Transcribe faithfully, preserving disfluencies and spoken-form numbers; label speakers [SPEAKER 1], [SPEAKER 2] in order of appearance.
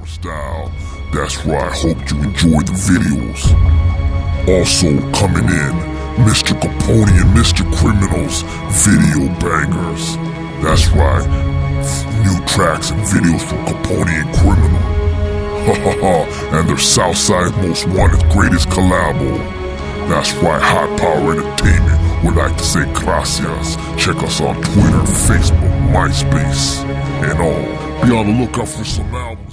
[SPEAKER 1] Style. That's right, hope you enjoy the videos. Also coming in, Mister Capone and Mister Criminal's video bangers. That's right, new tracks and videos from Capone and Criminal. Ha ha ha, and their Southside Most Wanted Greatest Collabo. That's right, Hot Power Entertainment would like to say gracias. Check us on Twitter, Facebook, MySpace, and all. Be on the lookout for some albums.